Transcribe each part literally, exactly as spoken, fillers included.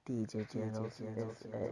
D J Janos S A.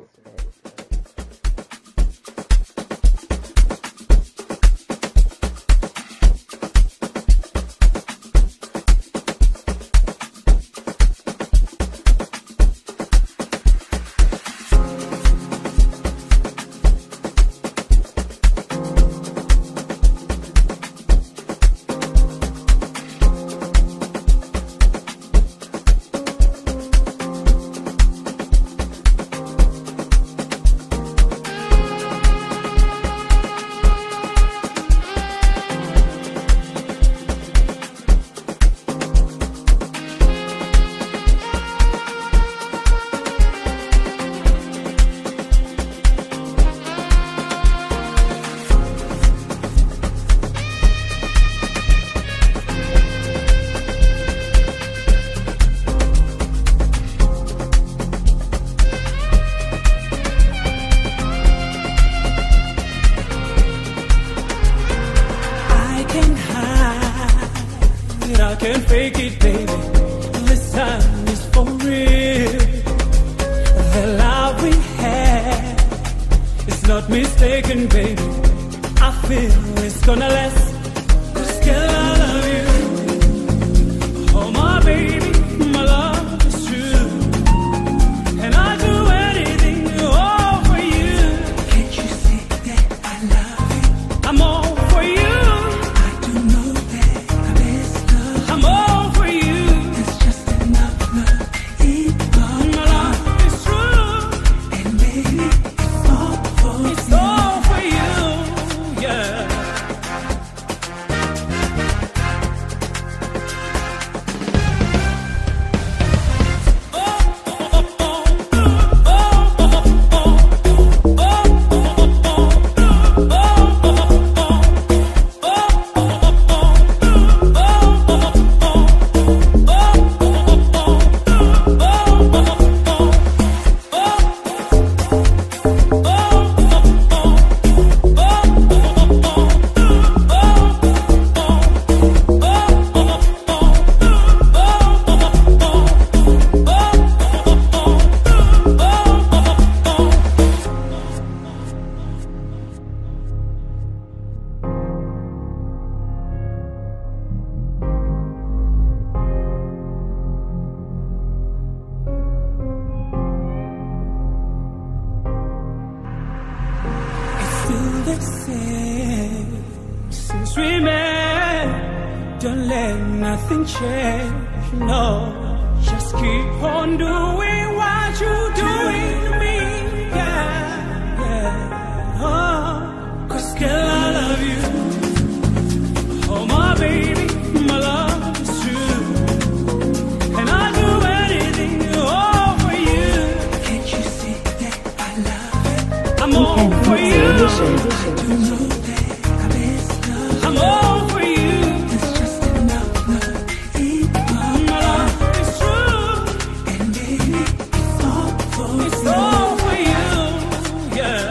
I can't fake it, baby. This time is for real. The love we had is not mistaken, baby. I feel it's gonna last. 'Cause girl, I love you. Oh my baby, my love is true. And I'll do anything all for you. Can't you see that I love you? I'm all for you. I'm all for you. There's just enough love in my My love is true. and baby, it's all for It's you. all for you. Yeah. Still the same since we met. Don't let nothing change. No, just keep on doing what you're doing to me. Yeah, yeah. Oh, 'cause girl, I love you. Oh my baby, my love is true. And I'll do anything all for you. Can't you see that I love you? I'm all for you. Do know that I miss love. I'm all for you. There's just enough love in my My love is true. and baby, it's all for It's you. all for you. Yeah.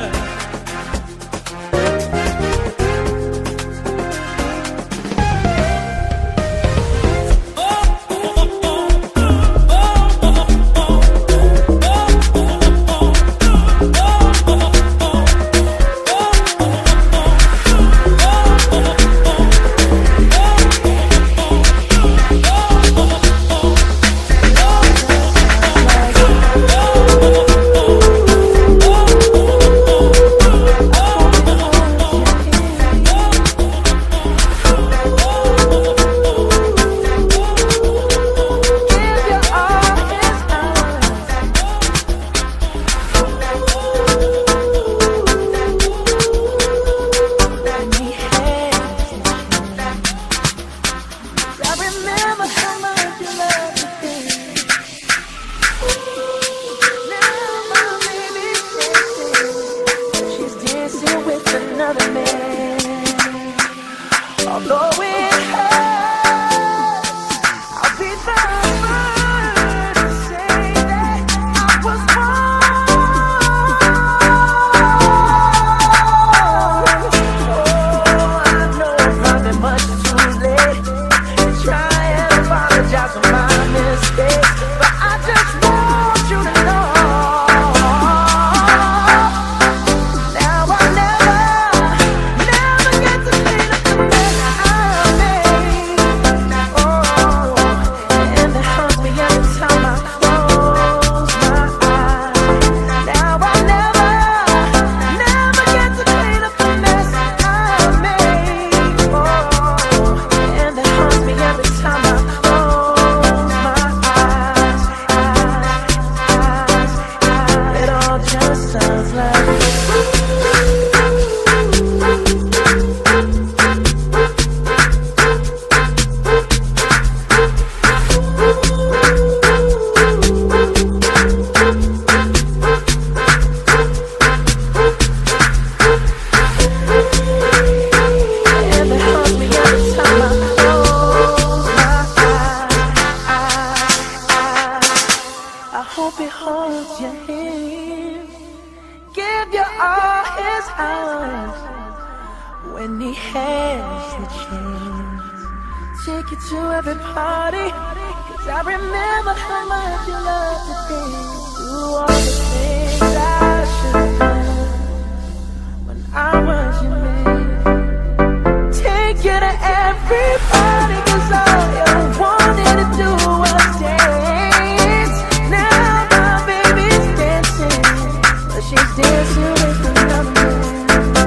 holds your hand, give you all his hours when he has the chance. Take you to every party, cause I remember how much you loved to dance. Do all the things I should've done when I was your man. Take you to every party, cause all you wanted to do was dance. Now my baby's dancing, but she's dancing with another man.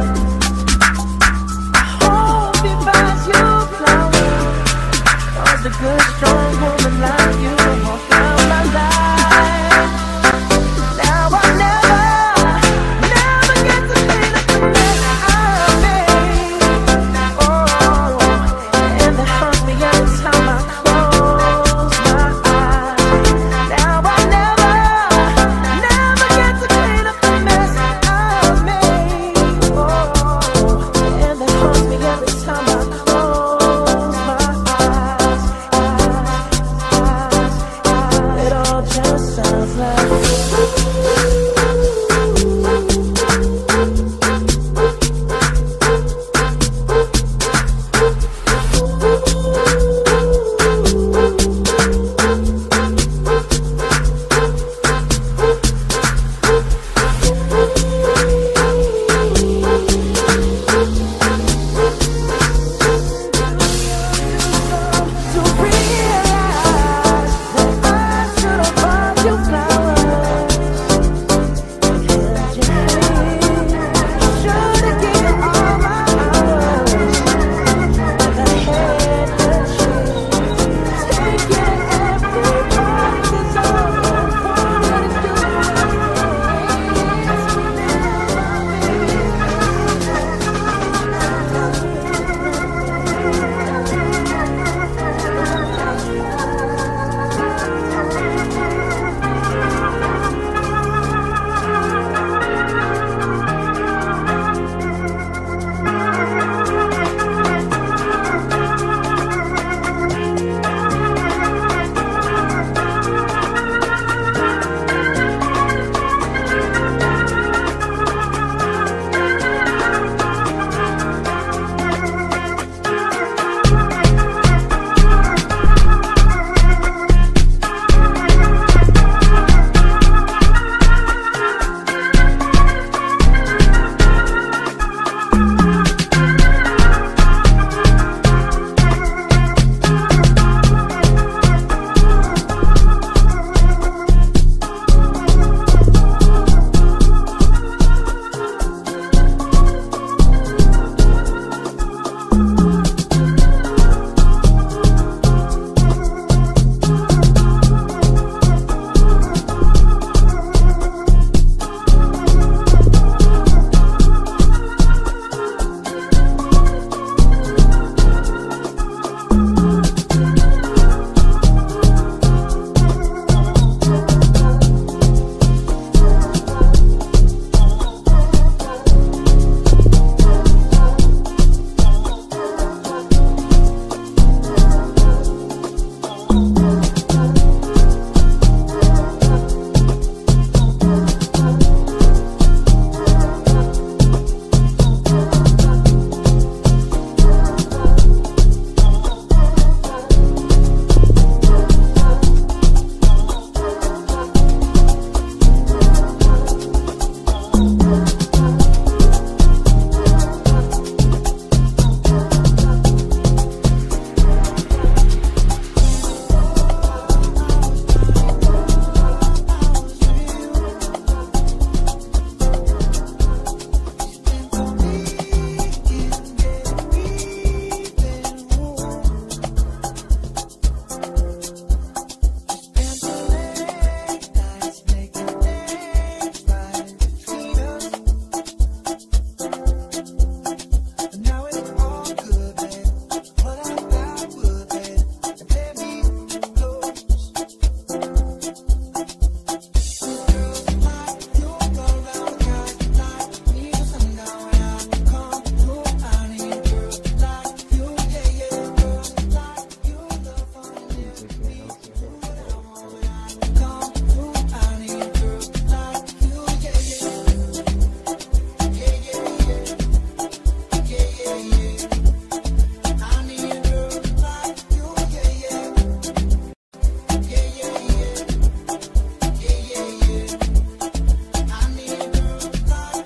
I hope he buys you flowers, cause a good strong woman like you will walk out my life. Now I never, never get to clean up the mess I made. Oh, and it haunts me every time I close my eyes. Now I never, never get to clean up the mess I made. Oh, and it haunts me every time I close my eyes. It all just sounds like to realize that I should have bought you flowers.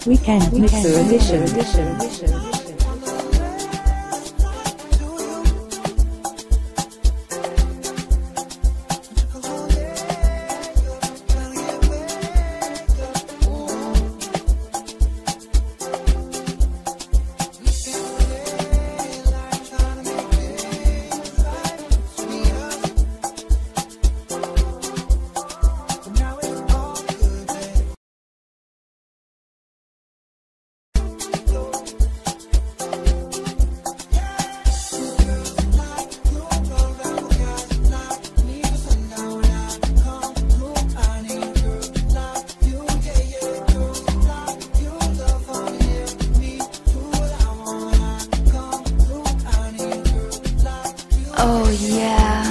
Weekend Mixer Edition. edition, edition, edition. Oh yeah.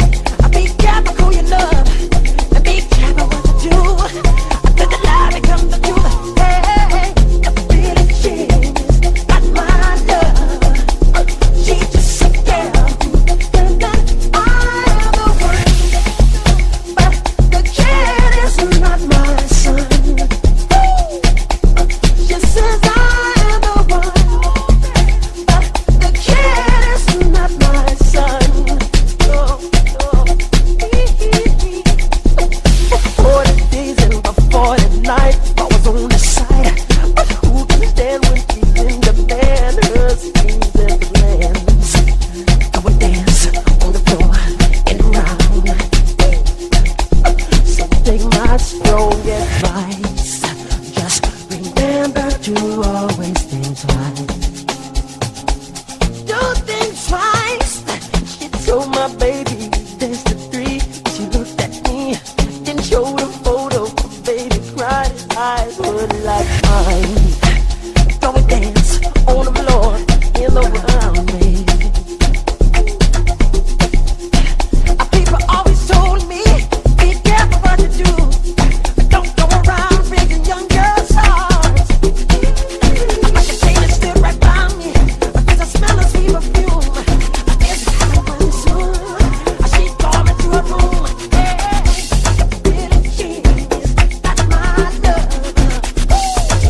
Come would like mine. Don't we dance on the floor in the around me? Our people always told me, be careful what you do. Don't go around breaking young girls' hearts. I can taste it still right by me, because I smell a sweet perfume. It's happening soon. She called me to her room. Hey, little cheese, that's my love. She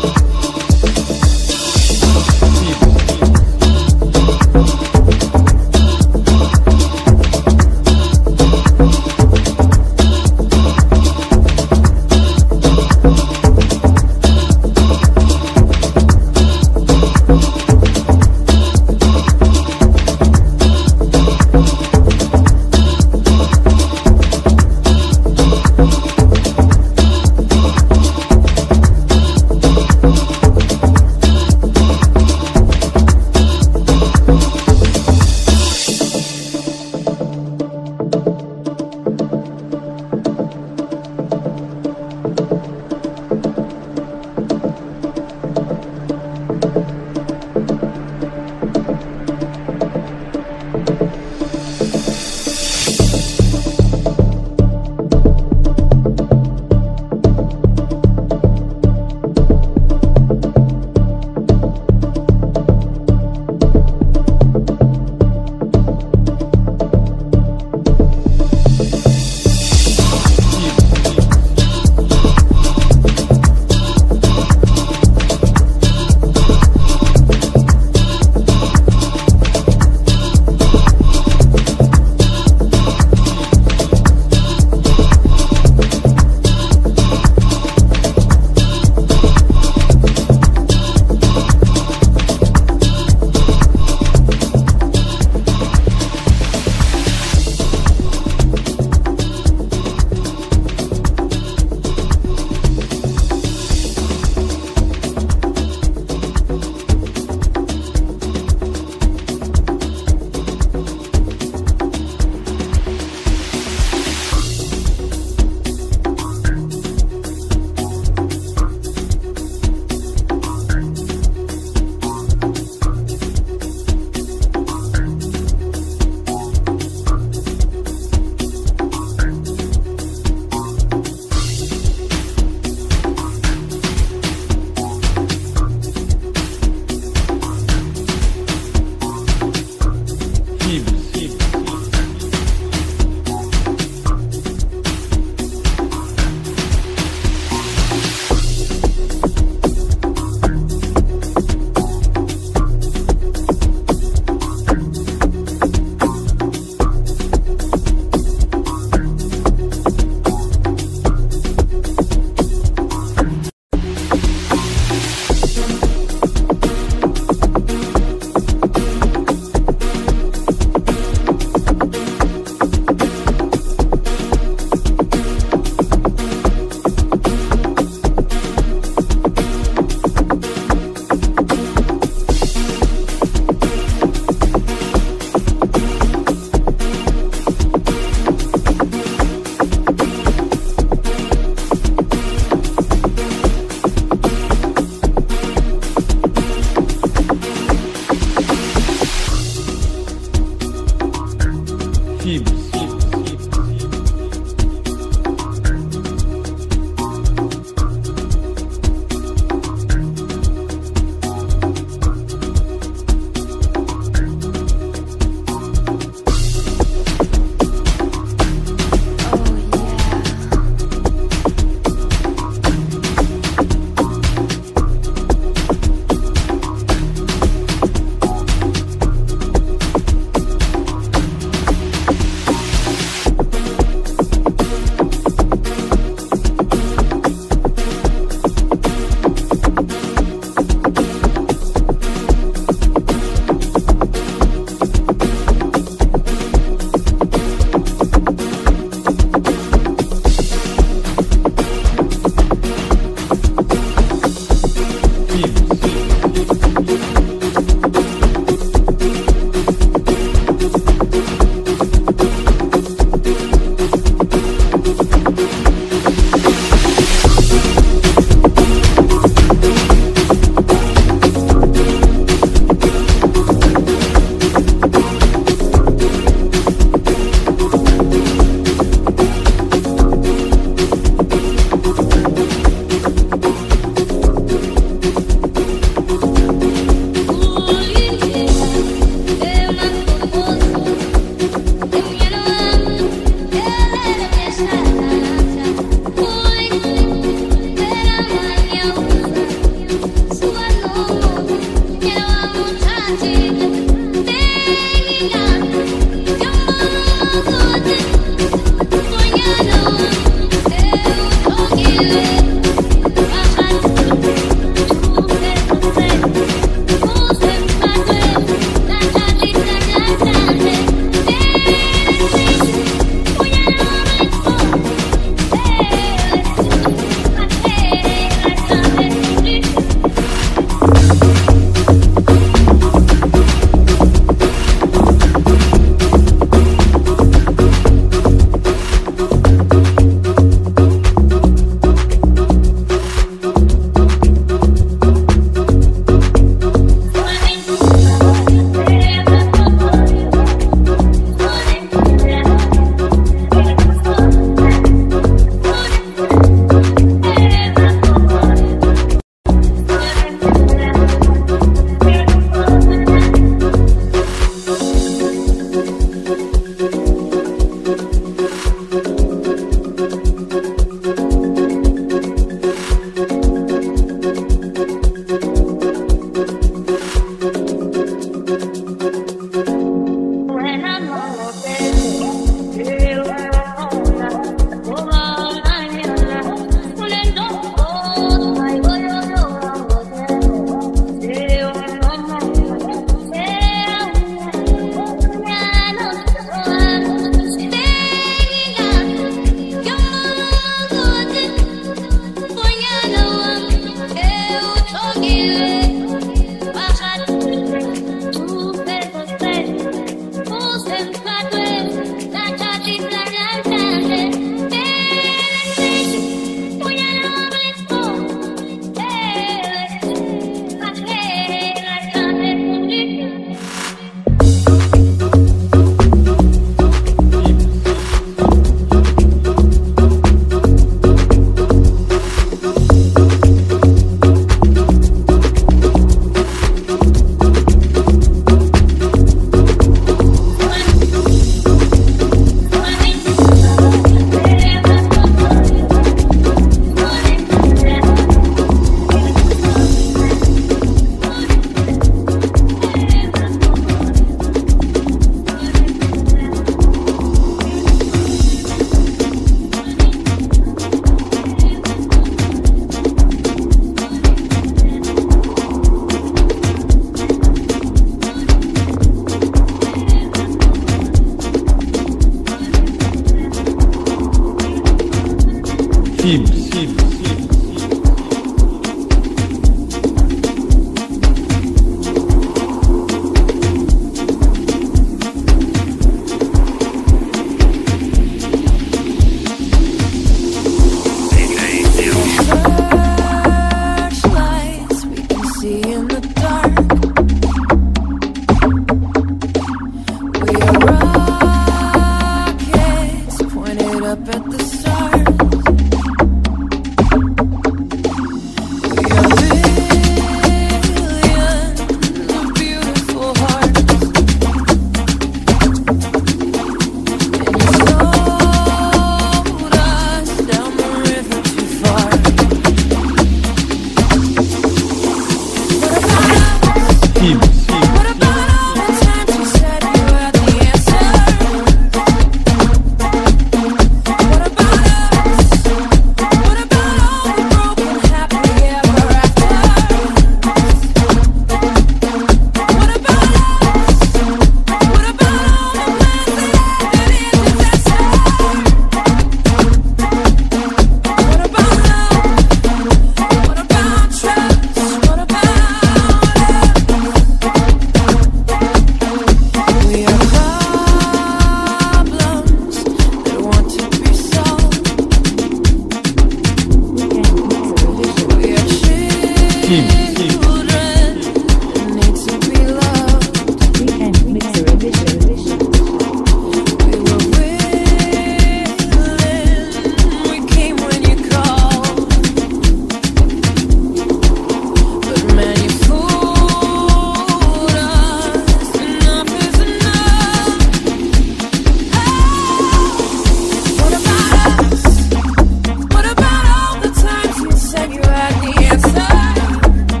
What about all the times you said you had the answer?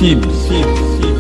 Film, film, film.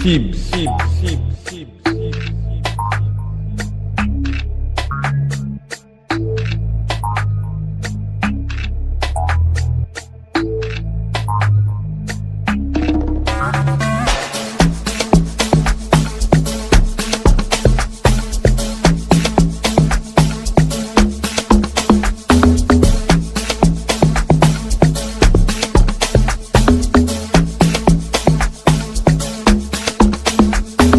Tibbs, Tibbs, Tibbs, Tibbs, Tibbs. Thank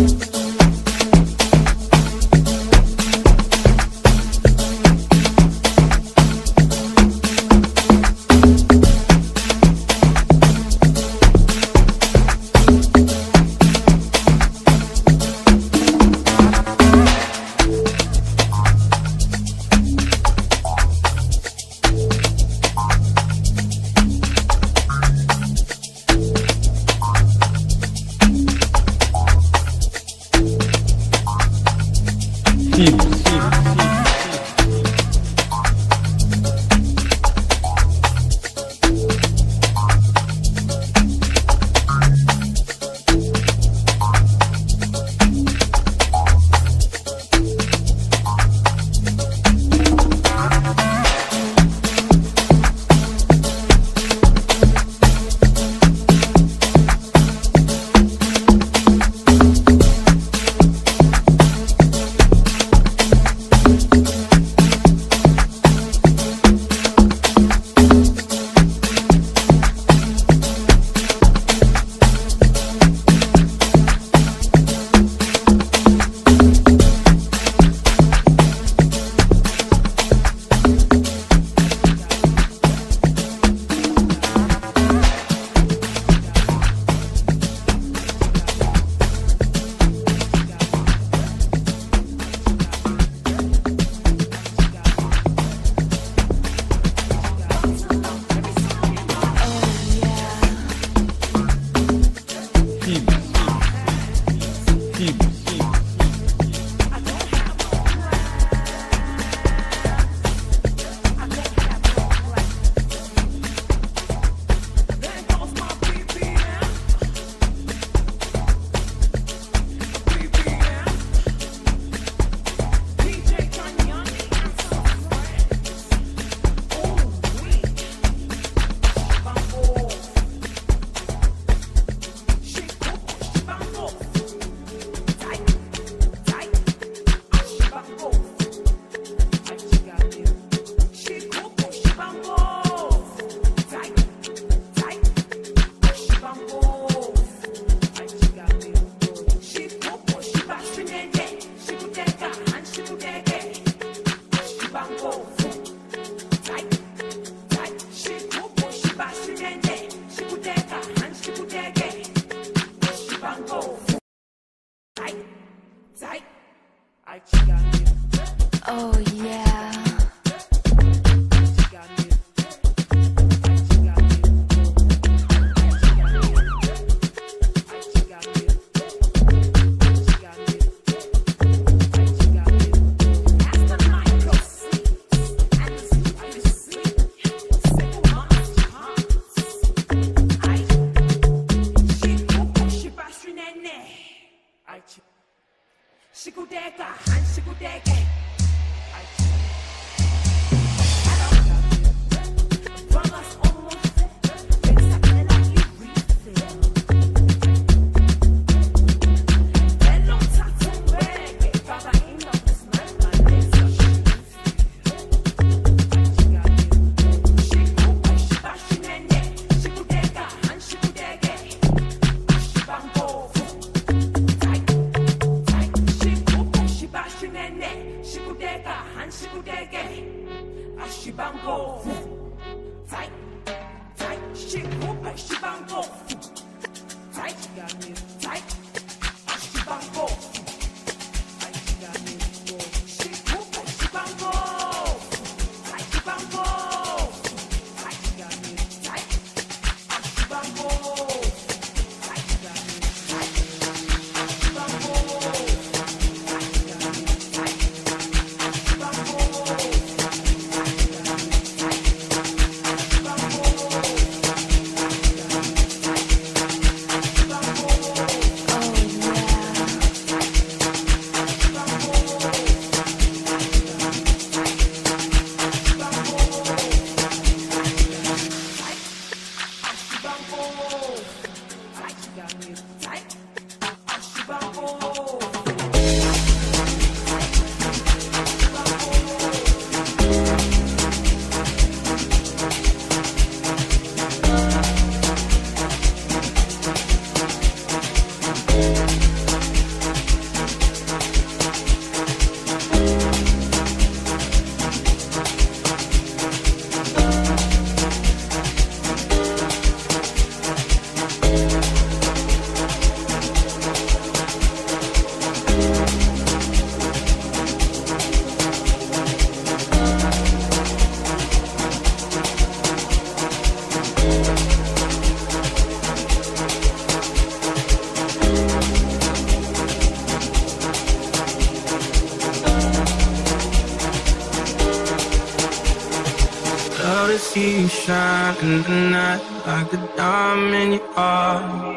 see you shine in the night like a diamond in your heart.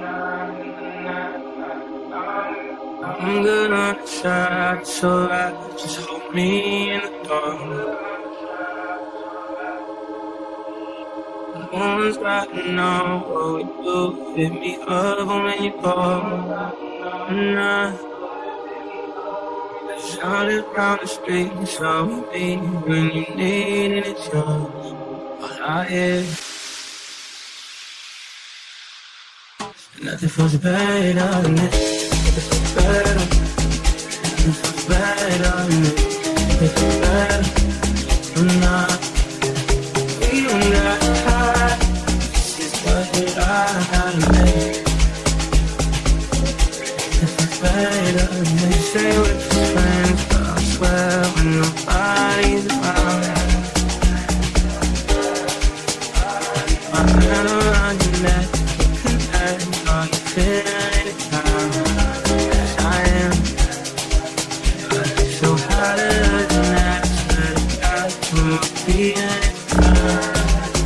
I'm good on the side, so right, just hold me in the dark. The moon's lighting up what we do, hit me up when you call. And I shot it down the street, so we be when you need it, it's yours. All I hear, nothing feels better than this. It feels better, it feels better than this. It feels better than that. We don't got time. This is what I gotta make. It feels better than this. Say we're just friends, but I swear when nobody's around, my hand around your neck, you can act all you feel anytime. Yes, I am. So harder than that, swear to God, you won't be anytime.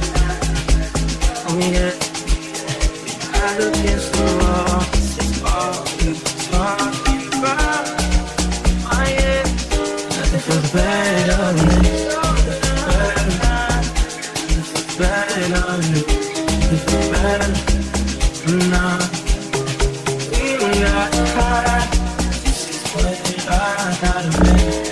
Oh yeah, your back against the wall, this is all you talking about. Oh yeah, nothing feels better than this. Better than this. It feels better than now. We don't got time. This is what I gotta make.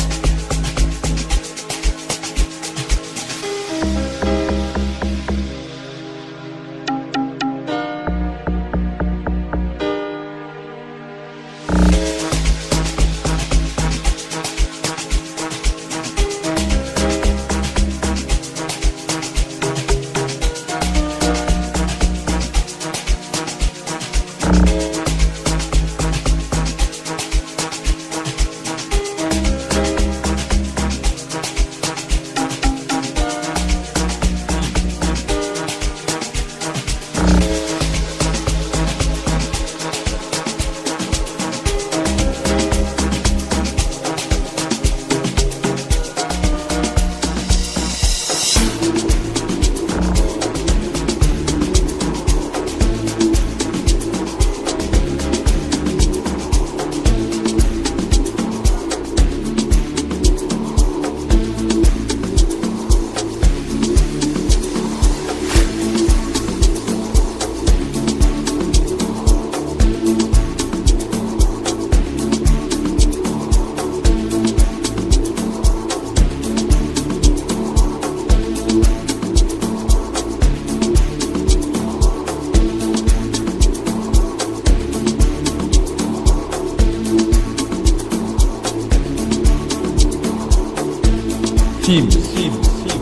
Team, team, team.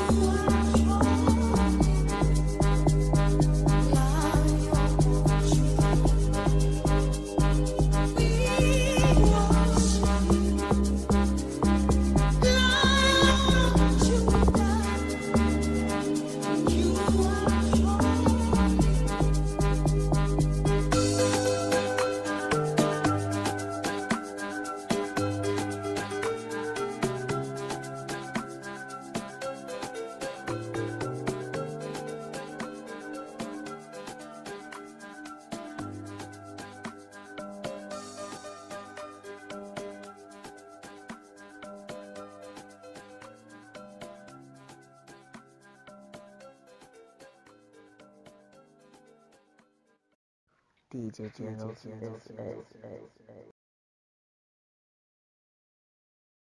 D J General S A